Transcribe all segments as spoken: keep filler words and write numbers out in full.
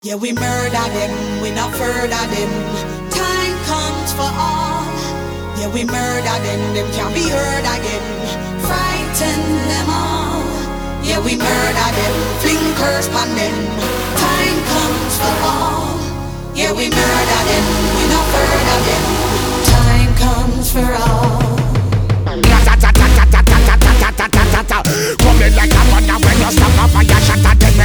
Yeah, we murder them, we not further them. Time comes for all. Yeah, we murder them, them can't be heard again. Frighten them all. Yeah, we murder them, fling curse on them. Time comes for all. Yeah, we murder them, we not further them. Time comes for all. Coming like a thunder when you stop a fire shot at them.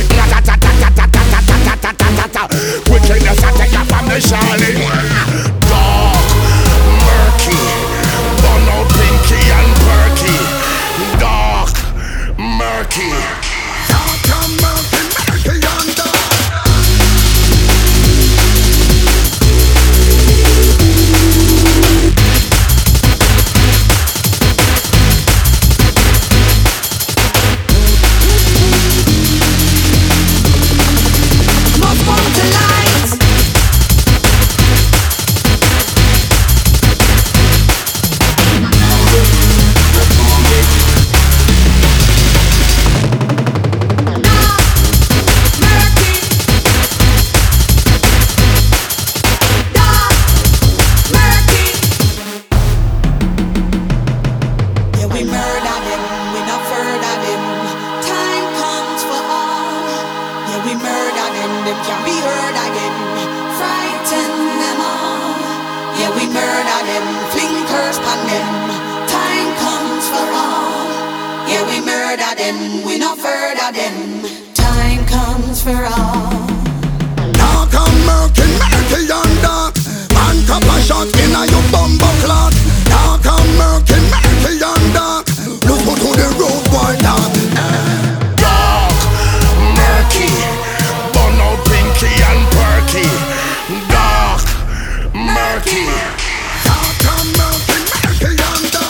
Wickedness I take up from the Charlie. Dark, murky, burn out pinky and perky. Dark, murky. Dark and murky, murky and dark. Them can't be heard again. Frighten them all. Yeah, we murder them, fling curse on them. Time comes for all. Yeah, we murder them, we not further them. Time comes for all. Dark and murky, murky and dark. Man cup a shot in a your bumbo clock. Dark and murky, murky and dark. Look to the road, boy, dark. Dark, murky, pinky and perky. Dark, murky. Dark and murky, murky and dark.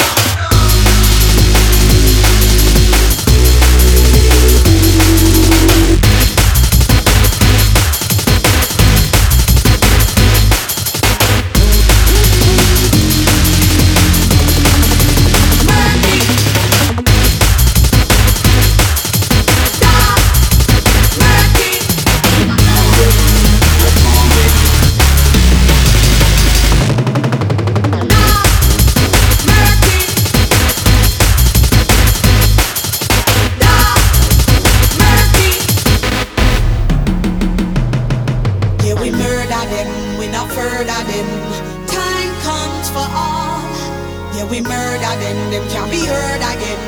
Further them, time comes for all. Yeah, we murder them, them can't be heard again.